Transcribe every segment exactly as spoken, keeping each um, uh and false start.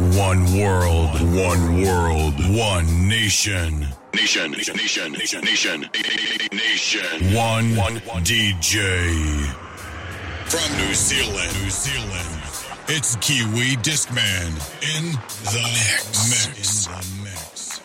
One world, one world, one nation. Nation, nation, nation, nation, nation, nation. One, one D J. From New Zealand, New Zealand, it's Kiwi Discman in the mix. mix. In the mix.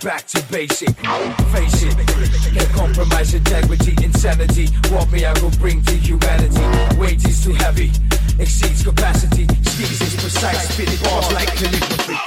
back to basic. Face it, can't compromise integrity, insanity. What me I will bring to humanity. Weight is too heavy, exceeds capacity. Skills is precise, spitting bars like calligraphy.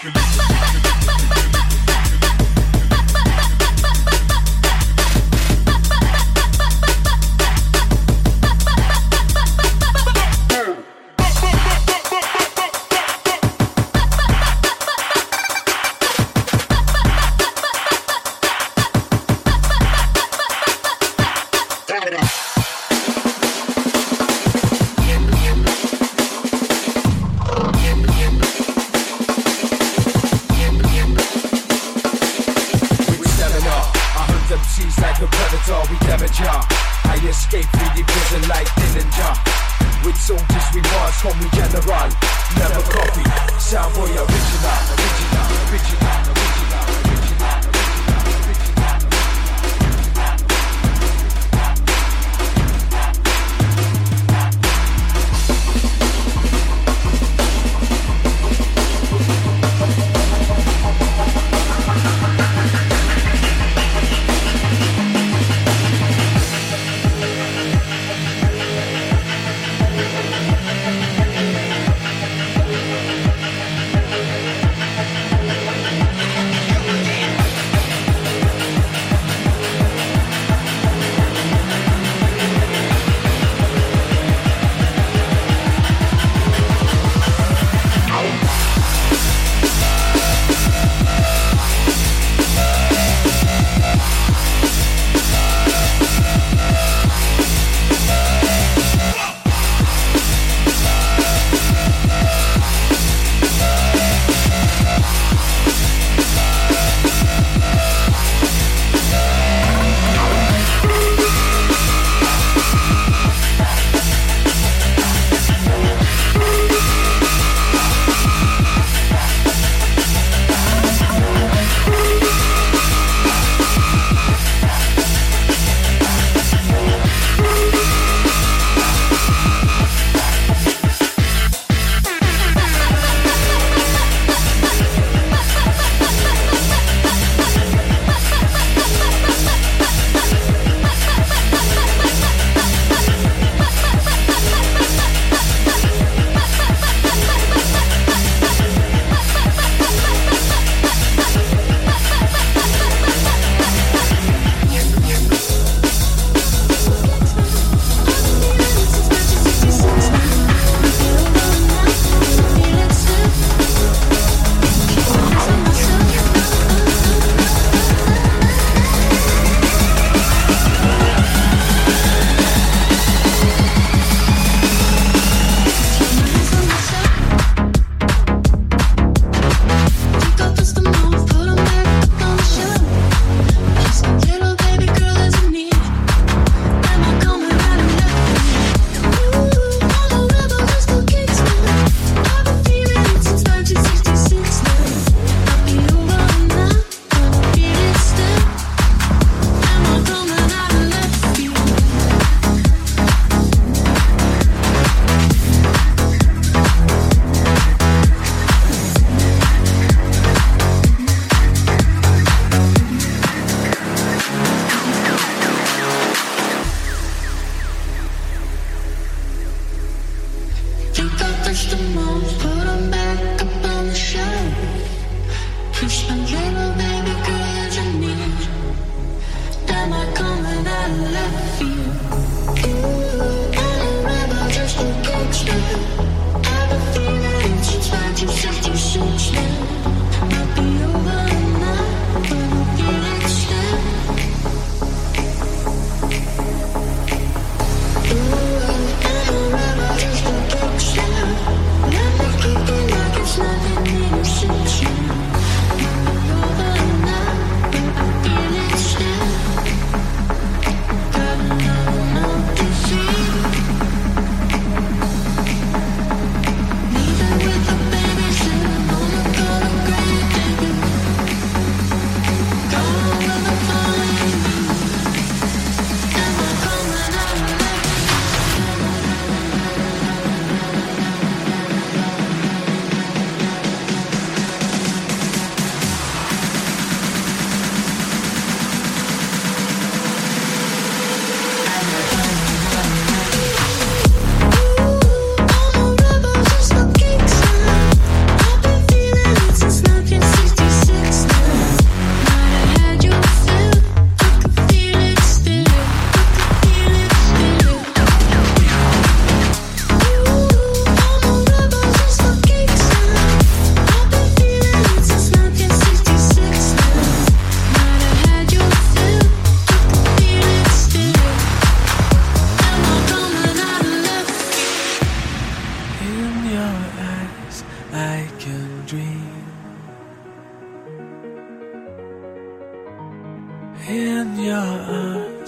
Now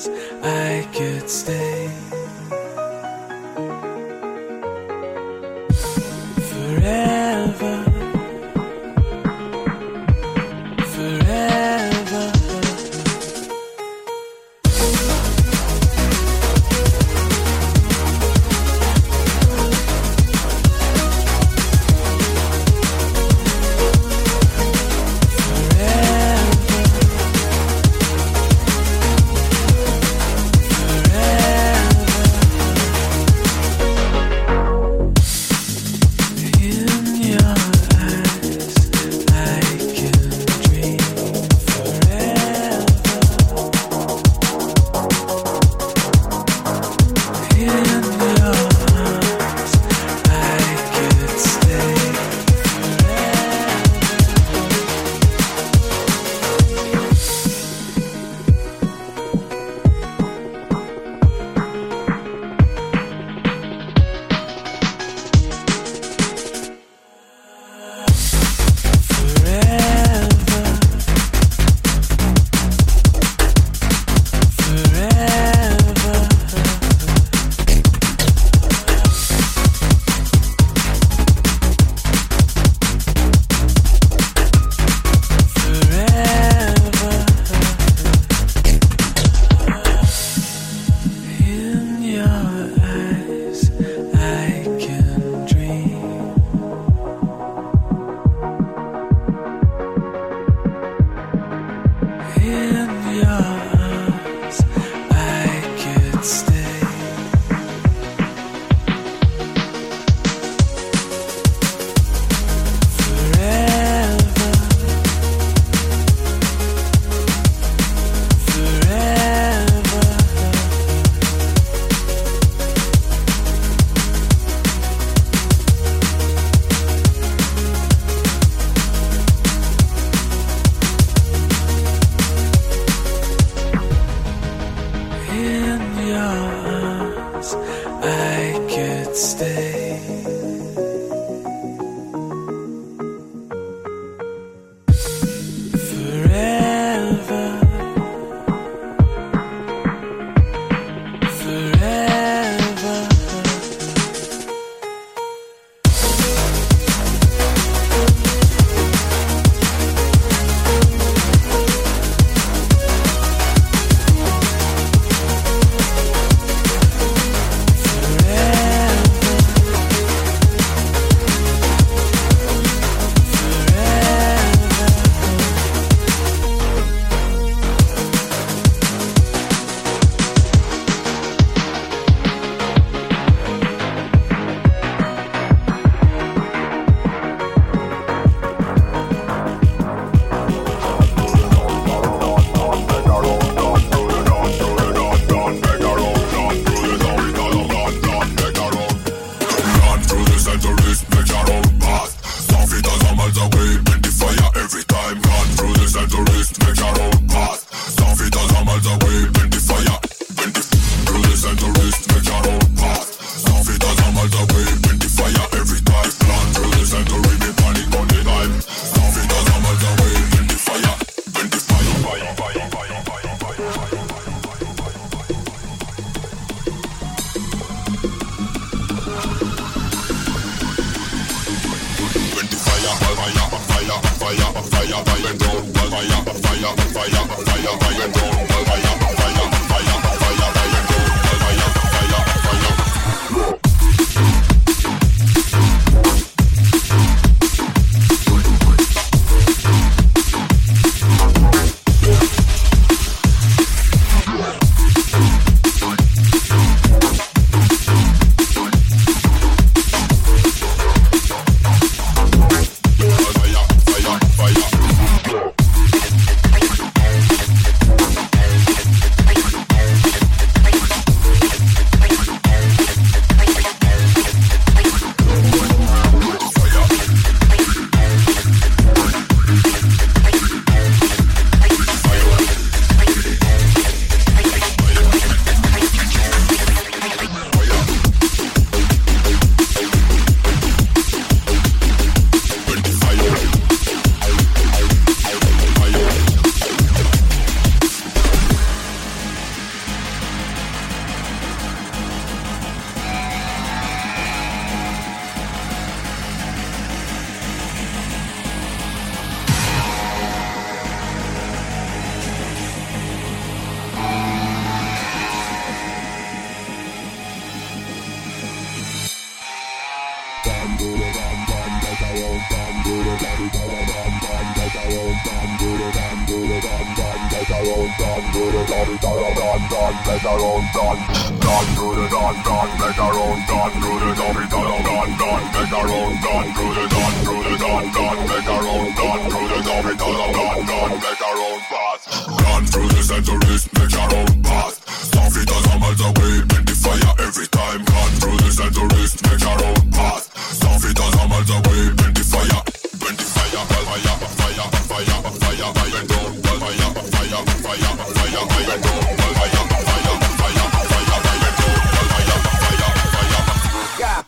I could stay forever, forever. Fire, fire, fire. own done, do the done, done, done, done, make our own done, done, do the done, done, make our own done, do the done, done, done, done, make our own done, do the done, do the done, done, make our own done, do the done, done, done, done, make our own path, run through the centuries, make our own path, some feet a miles away, bend the fire every time, run through the centuries, make our own path, some feet a miles away, bend the fire, bend the fire, fire, fire, fire, fire, fire, fire, don't, fire, fire, fire, fire, fire, don't, fire, fire, fire, fire, fire, don't, fire, fire, fire, yeah.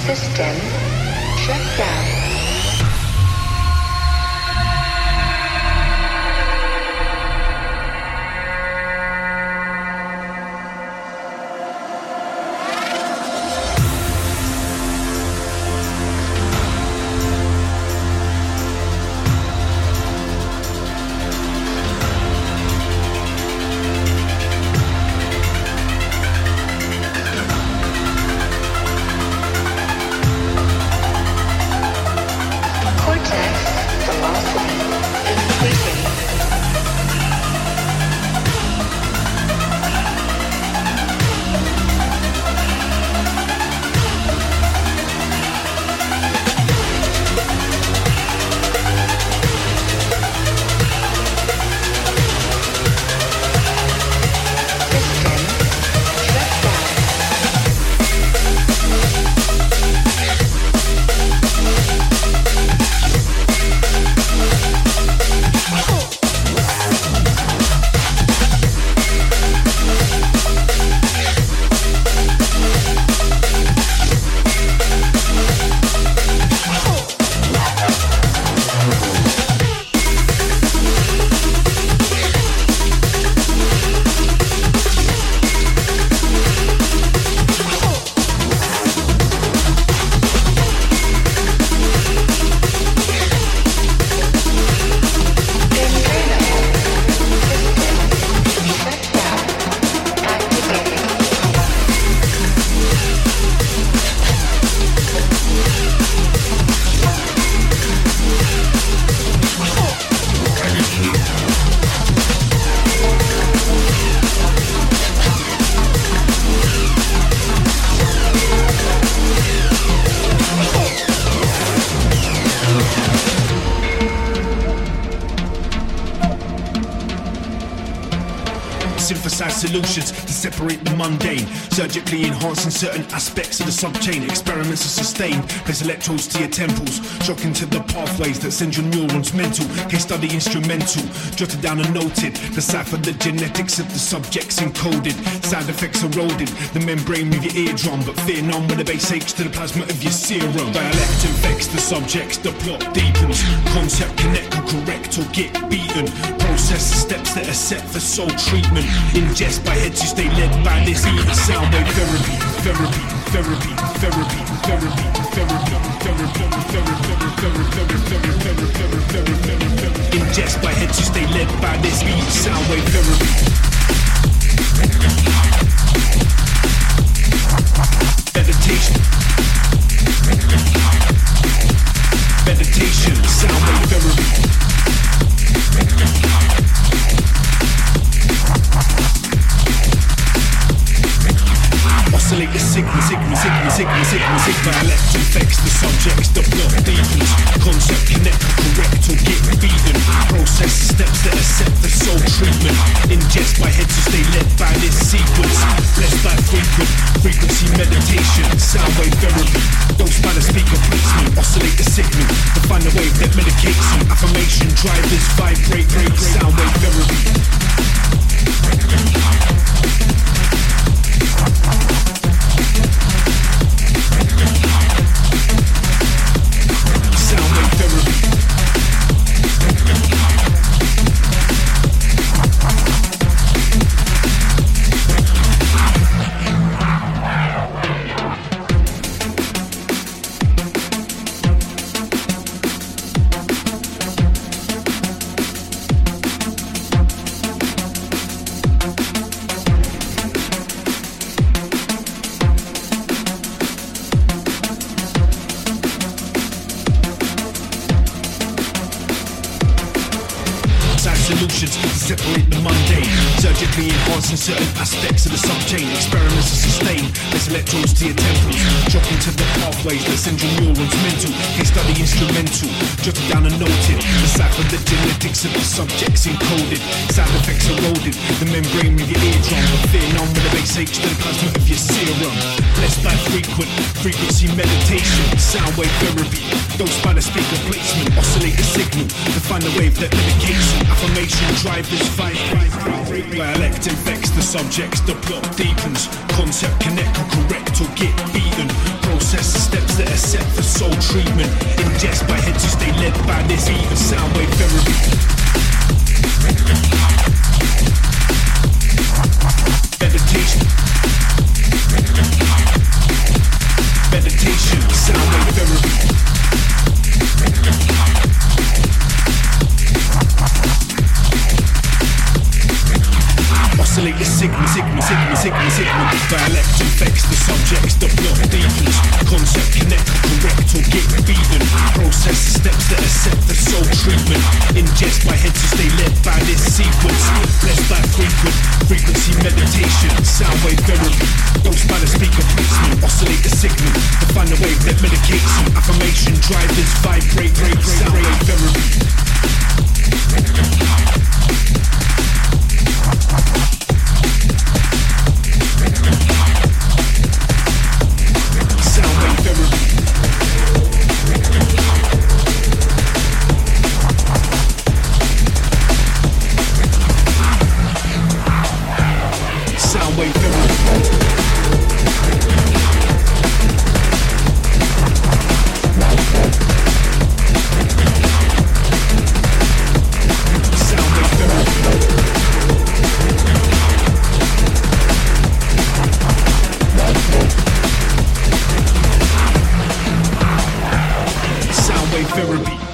System shut down. Solutions to separate the mundane, surgically enhancing certain aspects of the subchain. Experiments are sustained, place electrodes to your temples, shocking to the pathways that send your neurons mental. Case study instrumental, jotted down and noted, decipher the genetics of the subjects encoded. Sound effects eroded, the membrane of your eardrum, but fear none with the base H to the plasma of your serum. Dialect infects the subjects, the plot deepens, concept connect or correct or get beaten. Process steps that are set for soul treatment. Ingest by heads who stay led by this heat. Sound wave therapy, therapy, therapy, therapy, therapy, therapy, therapy. Ingest by heads who stay led by this beat. Sound wave therapy. Meditation. Meditation. Sound wave therapy. Oscillate the signal, signal, signal, signal, signal, signal. Dialect infects the subjects, the plot deepens. Concept connect, correct or get beaten. Process steps that are set for soul treatment. Ingest by heads to stay led by this sequence. Blessed by frequent frequency meditation. Sound wave therapy. Dosed by the speaker placement. Oscillate the signal to find a wave that medicates you. Affirmation drivers vibrate, break. Sound wave therapy. Separate the mundane, surgically enhancing certain aspects of the subchain. Experiments are sustained, there's electrodes to your temples, shocking to the pathways that send your neurons mental. Case study instrumental, jotted down and noted, decipher the genetics of the subjects encoded. Sound effects eroded, the membrane of your eardrum, but fear none with the base H to the plasma of your serum. Blessed by frequent frequency meditation, sound wave therapy, dosed by the speaker placement, oscillate the signal to find the wave that medication, affirmation, drivers, vibrate, dialect infects the subjects, the plot deepens, concept connect or correct or get beaten, process the steps that are set for soul treatment, ingest by heads who stay led by this even sound wave therapy. Meditation. Meditation, sound wave therapy. Oscillate the signal, signal, signal, signal, signal. Dialect infects the subjects, the plot deepens. Concept connect, correct or get beaten. Process the steps that are set for soul treatment. Ingest by heads to stay led by this sequence. Blessed by frequent frequency meditation, sound wave therapy. Dosed by the speaker placement, oscillate the signal to find the wave that medicates you. Affirmation drivers vibrate, break, sound wave therapy. Sound wave therapy. Sound wave therapy. Therapy.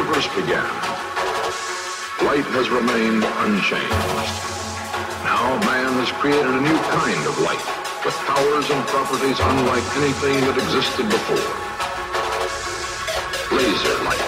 universe began, light has remained unchanged. Now man has created a new kind of light, with powers and properties unlike anything that existed before. Laser light.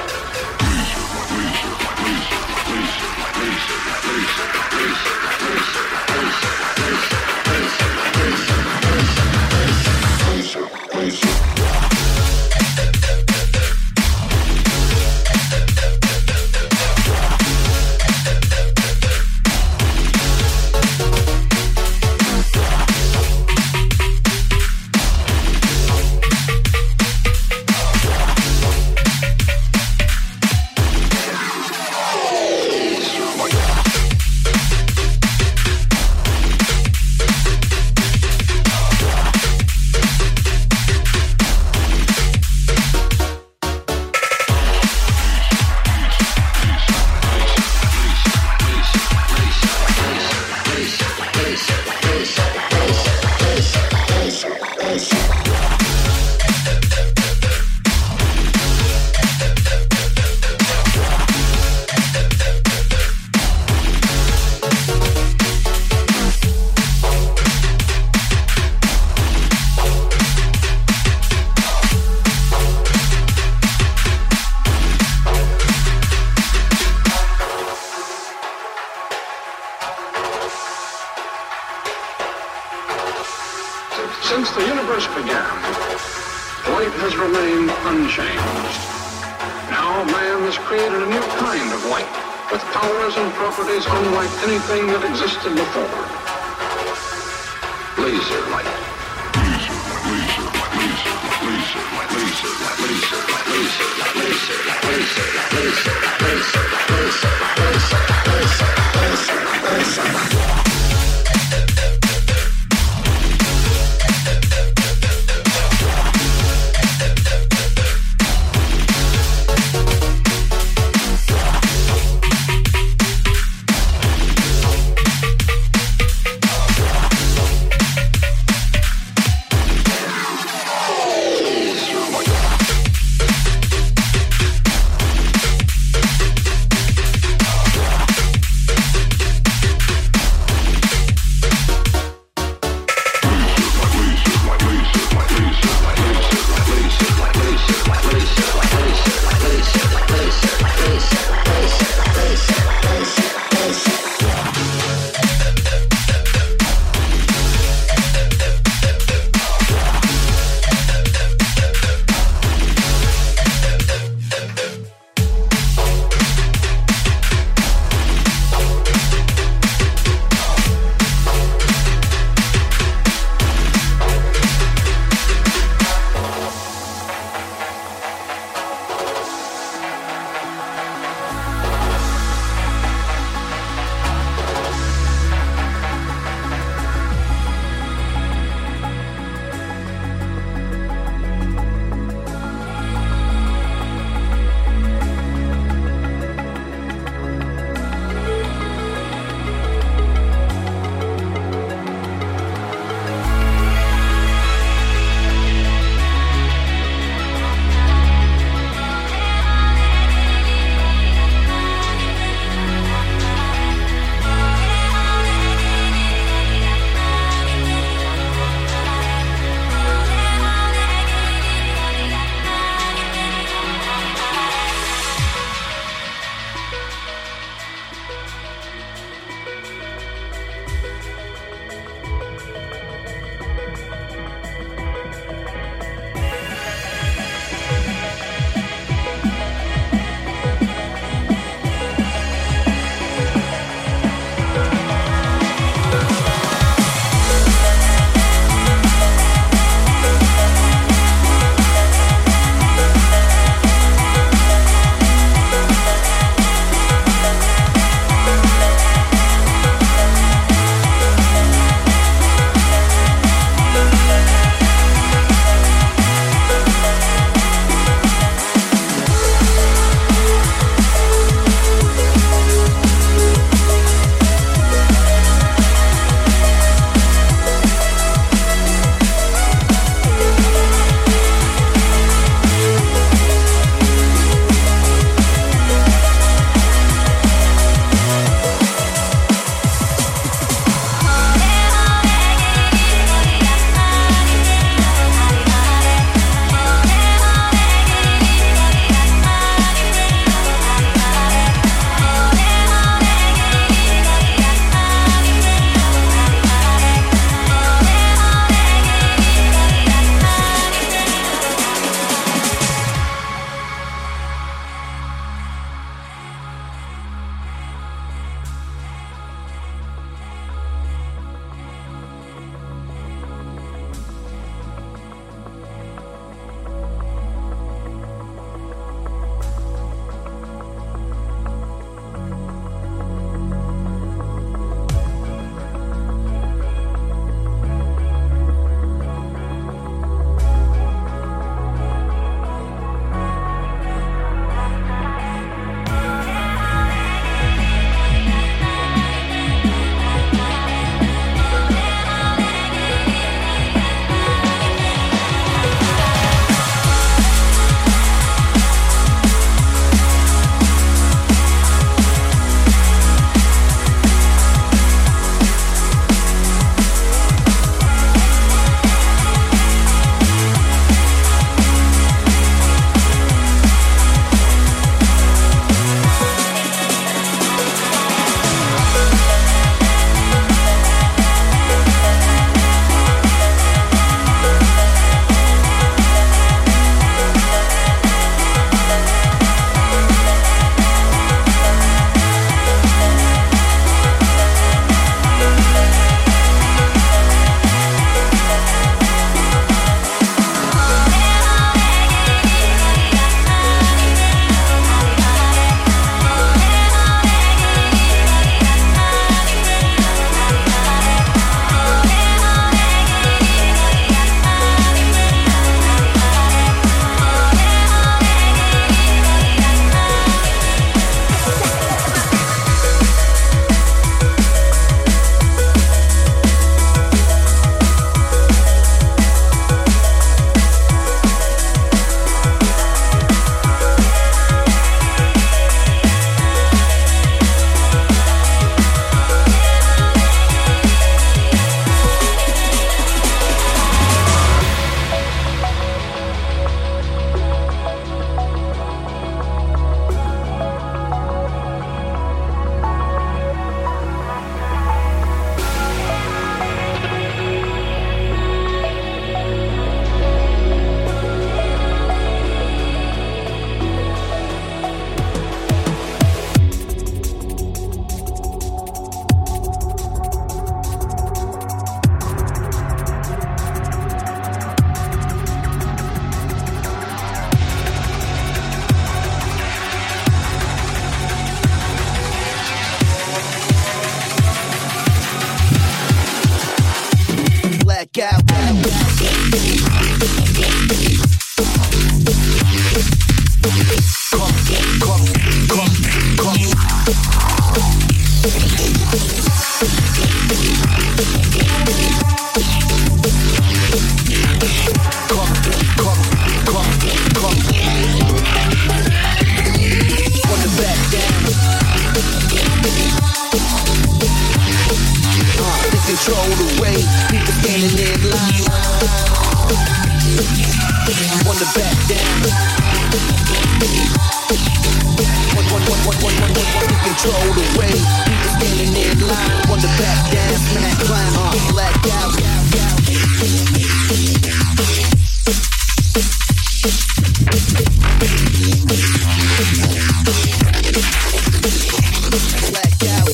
Since the universe began, light has remained unchanged. Now man has created a new kind of light, with powers and properties unlike anything that existed before. Laser light. Laser, laser, laser, laser, laser, laser, laser, laser, laser, laser, laser, laser, laser, laser, laser. out. Come, come, come, come. Come, come, come, come. Want to back down. Uh, they control the way people standing in line. Want to back down. One, one, one, one, one, one, one, one. They control the way people standing in line. Want to back down, smack, climb, uh, black out. Black out.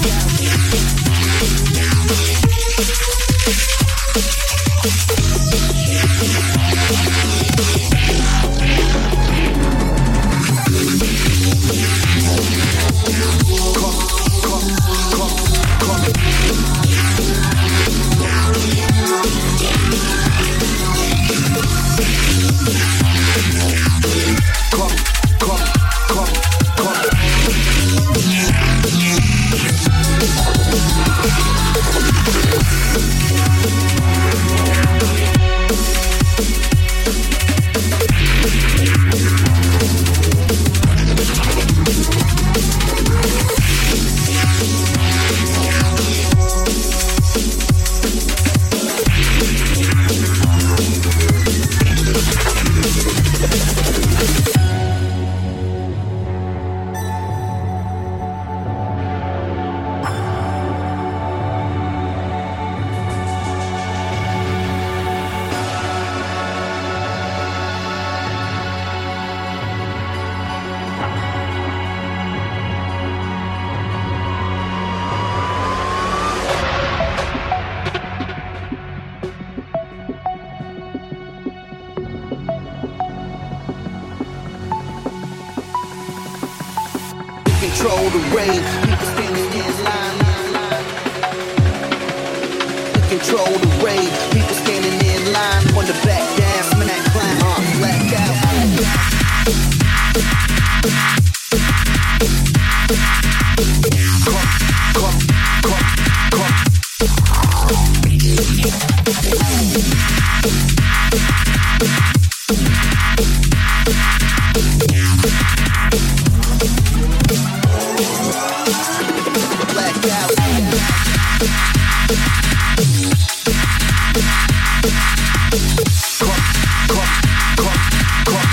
Control the rain, people standing in line. Control the rain, people standing in line. On the back dance, man, that climb, uh, black out. Come, come, come, come. Black out. Come, come, come, come.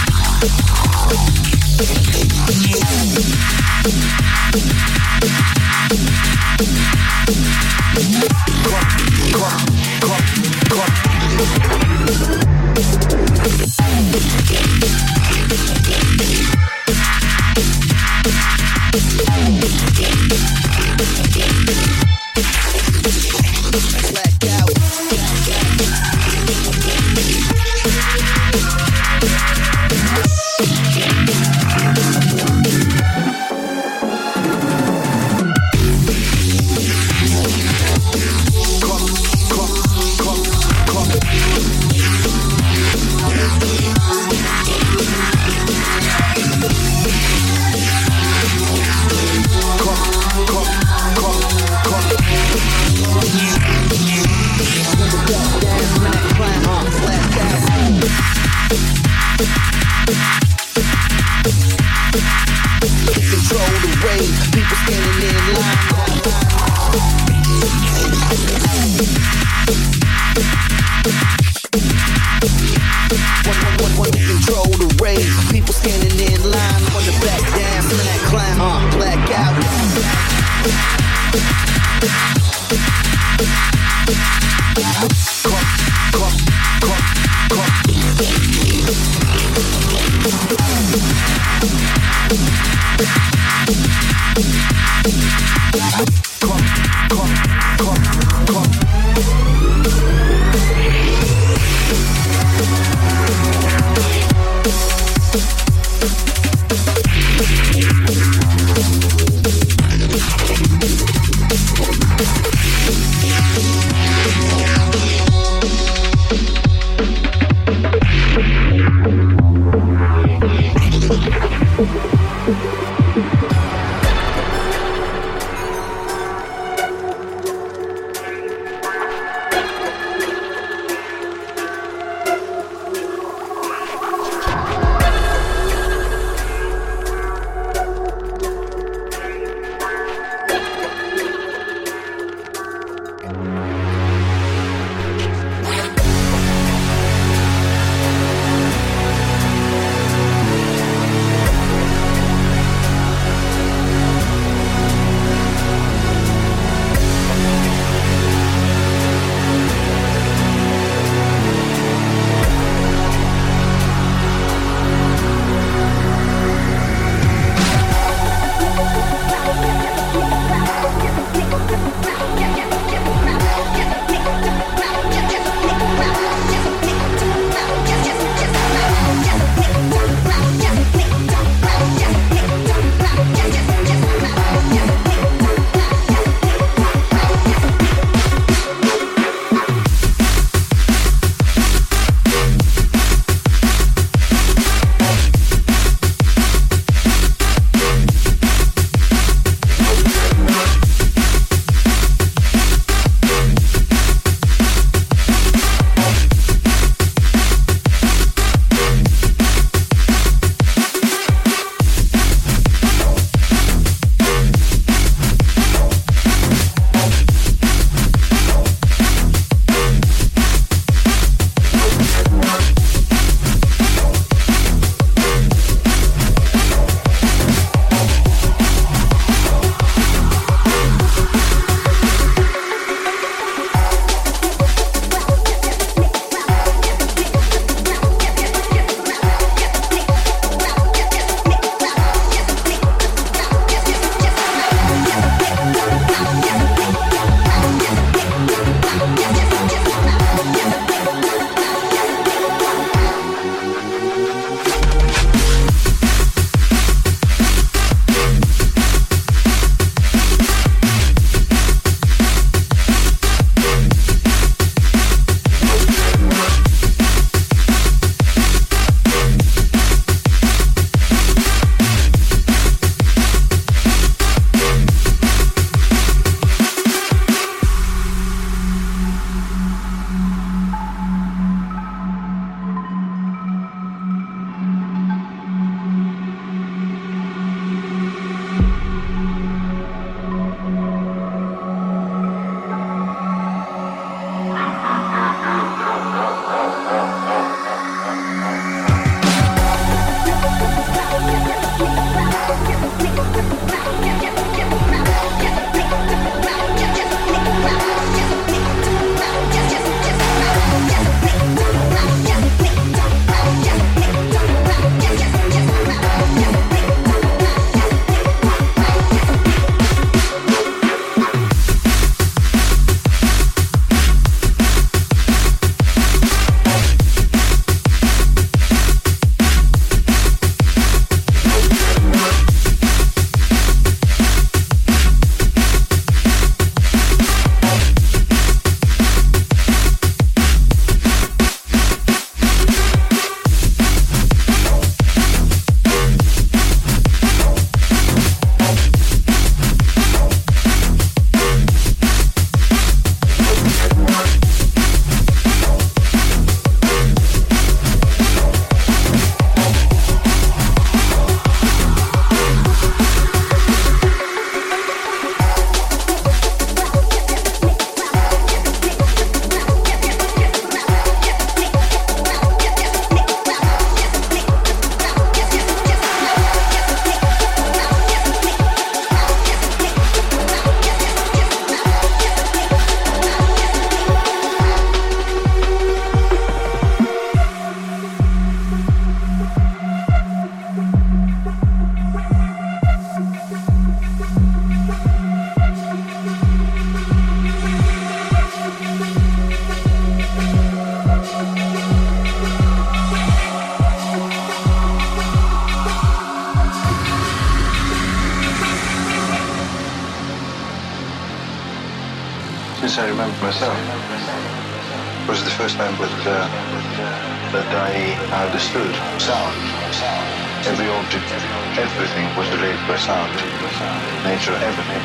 since I remember myself. It was the first time that, uh, that I understood sound. Every object, everything was related by sound. Nature, everything.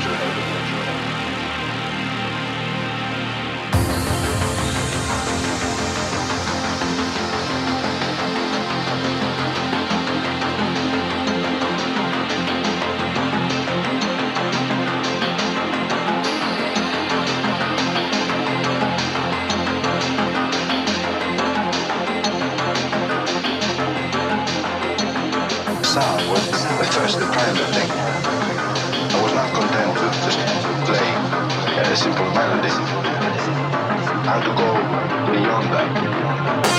Sound was the first kind of thing. I was not content to just play a simple melody. I had to go beyond that.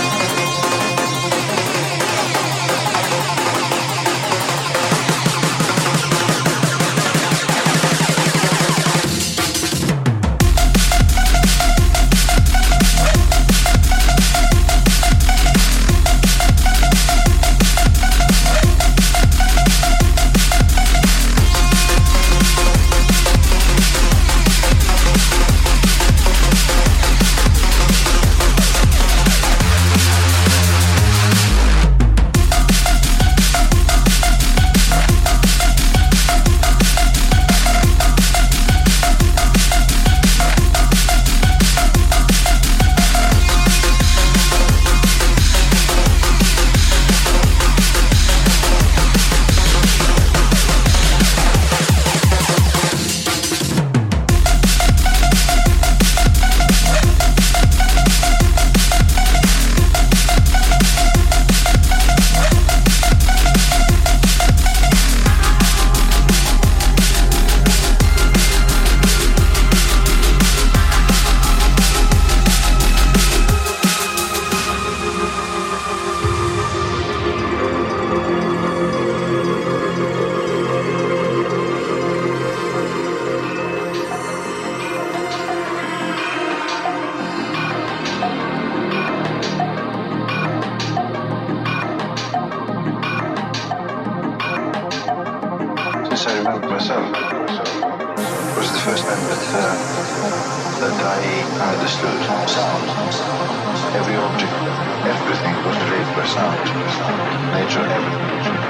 I remember myself. It was the first time that, uh, that I understood sound. Every object, everything was related by sound. Nature, everything.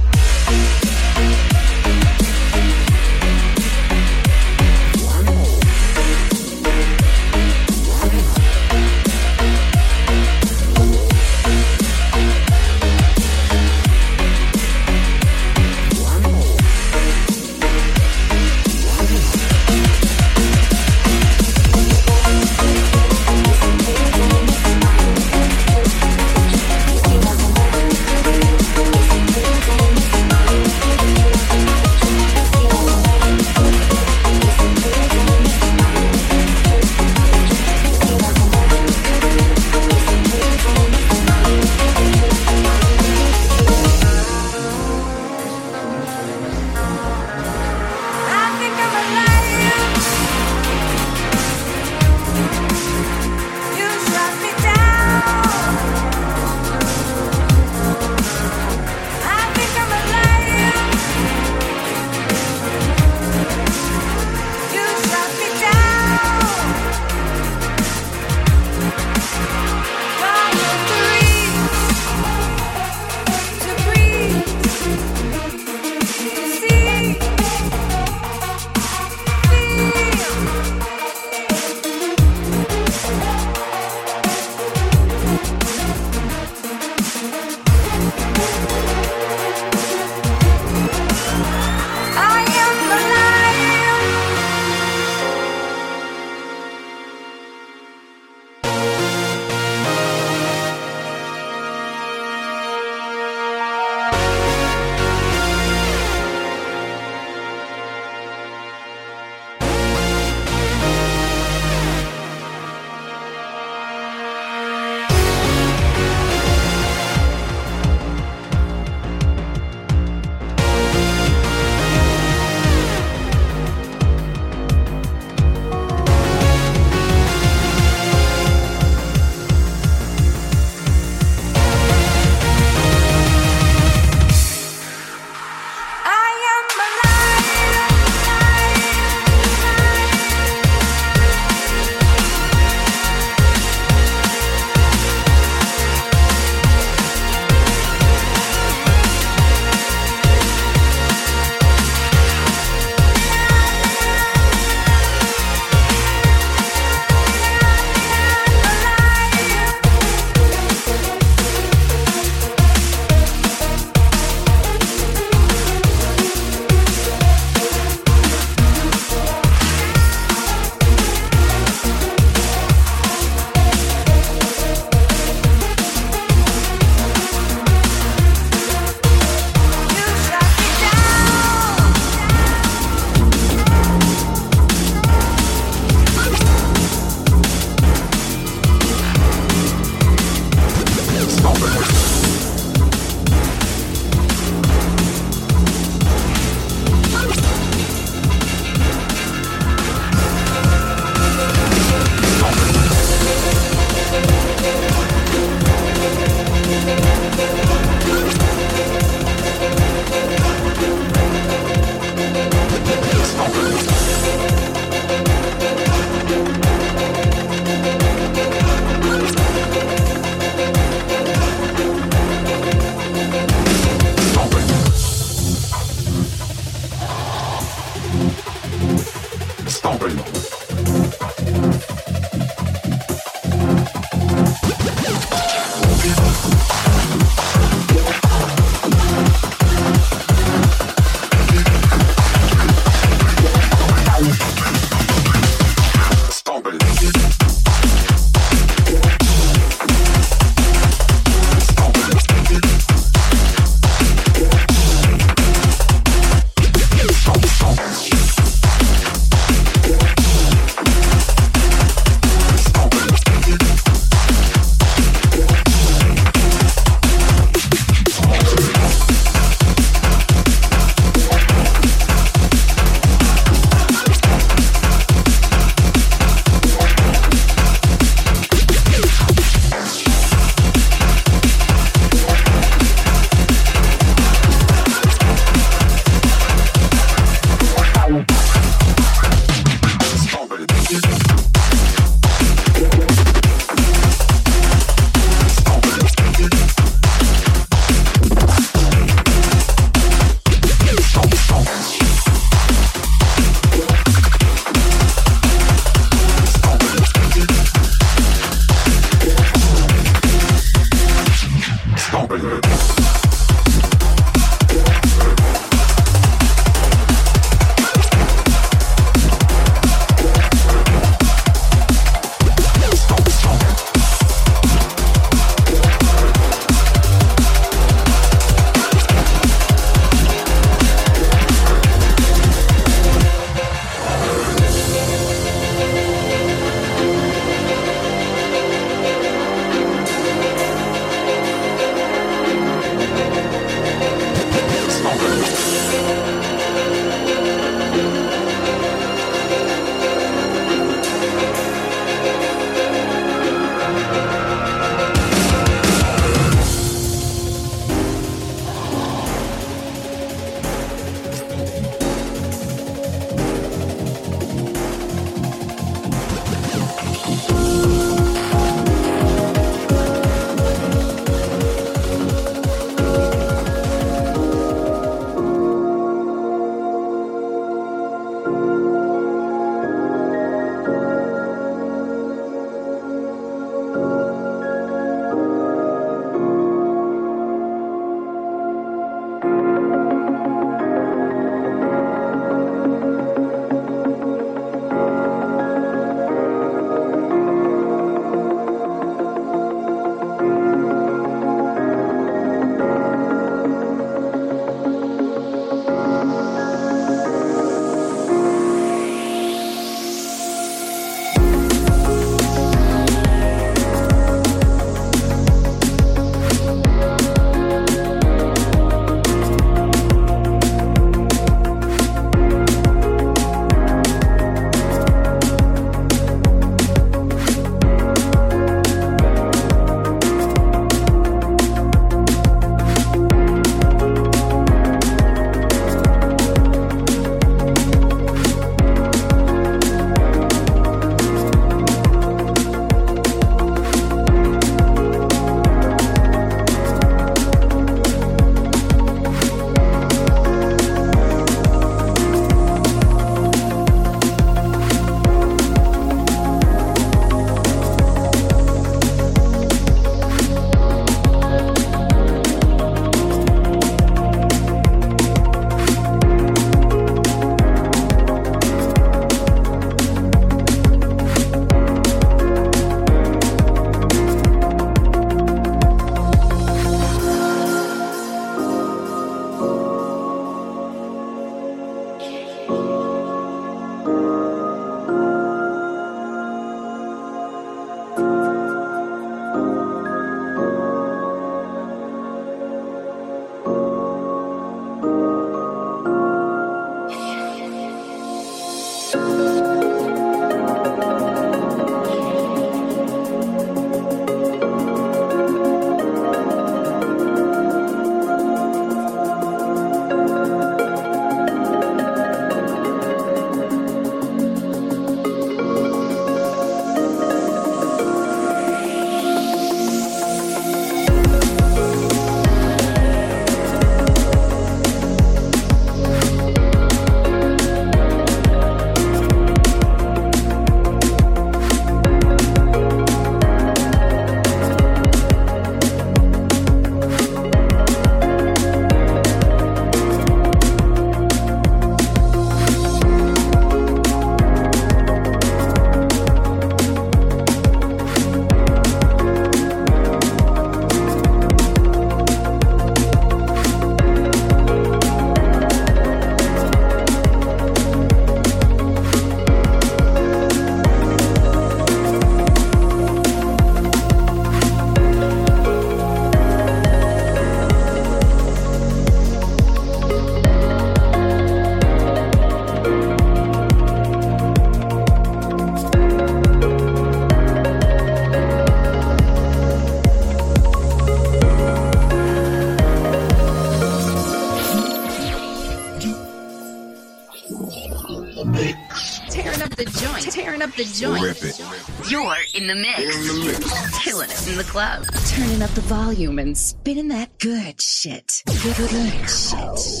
joint. Rip it. You're in the mix. In the mix. Killing it in the club. Turning up the volume and spinning that good shit. Good, good, good shit.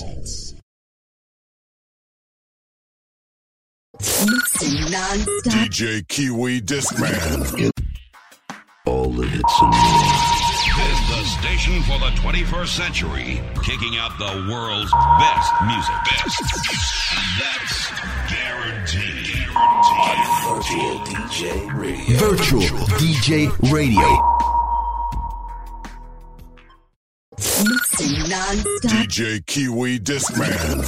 Mixing non-stop. D J Kiwi Discman. All of it's in Is the station for the twenty-first century, kicking out the world's best music. Best. That's guaranteed. Virtual D J Radio. Virtual D J Radio. Mixing non-stop. D J Kiwi Discman.